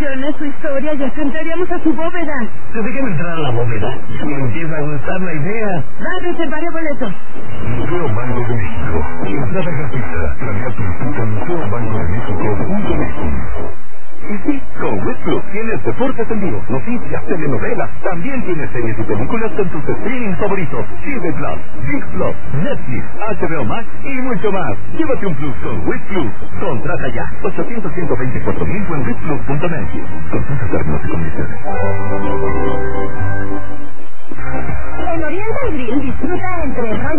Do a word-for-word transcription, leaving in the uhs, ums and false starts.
tradiciones, su historia y hasta entraríamos a su bóveda. ¿Pero déjame entrar a la bóveda? Me empieza a gustar la idea. Va a reservar el boleto. Museo Banco de México. Entrada gratuita. Travía turística museo banco de méxico punto net. Y sí, con Wish Plus tienes deportes en vivo, noticias, telenovelas, también tienes series y películas con tus streaming favoritos, Disney Plus, Big Plus, Netflix, H B O Max y mucho más. Llévate un Plus con Wish Plus. Contrata ya, ochocientos, ciento veinticuatro mil o en wish plus punto net. Consulta términos y condiciones. En Oriental Grill disfruta entre